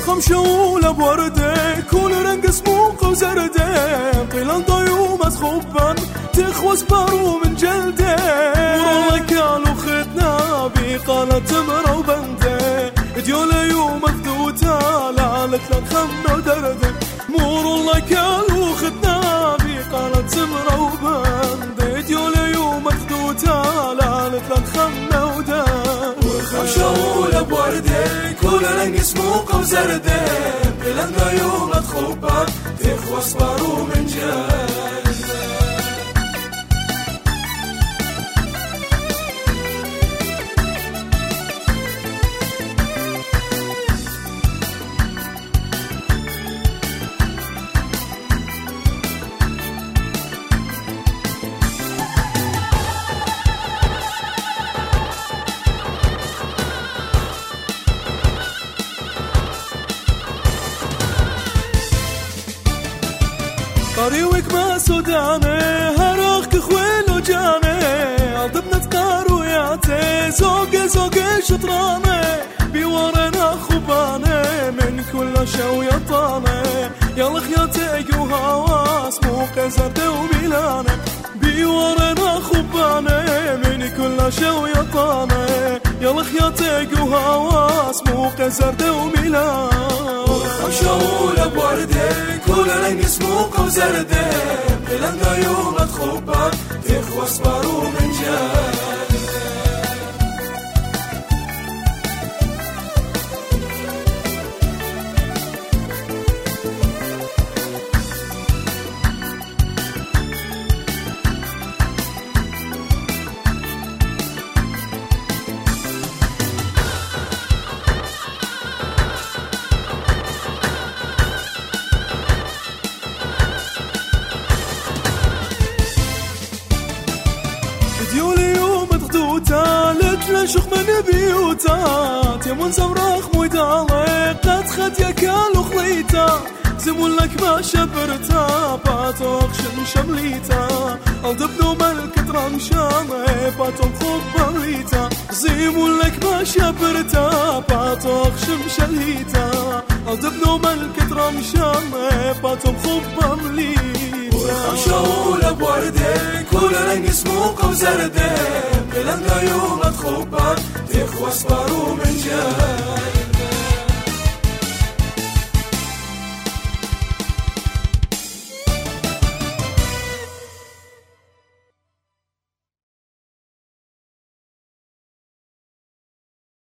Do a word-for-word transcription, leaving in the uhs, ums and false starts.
خمشولة بوردة كل رنق سموق وزردة طيلان ضيومة خبان تخوص بارو من جلدة والله كالو خدنا بي قالت تمرة وبندة ديولة يوم مخدوتة لعلك لنخمة ودردة مور الله كالو خدنا بي قالت تمرة وبندة ديولة يوم مخدوتة لعلك لنخمة ودردة خمشولة بوردة كل رنق سموق وزردة طيلان ضيومة خبان تخوص بارو من جلدة طريقك ما سوداني هراخك خويل وجاني عضبنا تقارو ياتي زوقي زوقي شطراني بيورنا خباني من كل شو يطاني يلا خياتك وهواس مو قزرت وميلاني بيورنا خباني من كل شو يطاني يلا خياتك وهواس مو قزرت وميلاني خمشولة بوردة كل رنق سموق وزردة طيلان ضيومة خبان تخوص بارو من جلدة ديولي يوم تغدوتا لتلشخ من بيوتا تيمون زوراخ مويدالي قد خد يكالو خليتا زمون لك ما شبرتا باتوخ شن شمليتا الدبنو ملك ترمشامي باتوخ خوب بليتا زمون لك ما شبرتا باتوخ شن شليتا الدبنو ملك ترمشامي باتوخ خوب بليتا خمشولة بوردة كل رنق سموق وزردة طيلان ضيومة خبان تخوص بارو من جلدة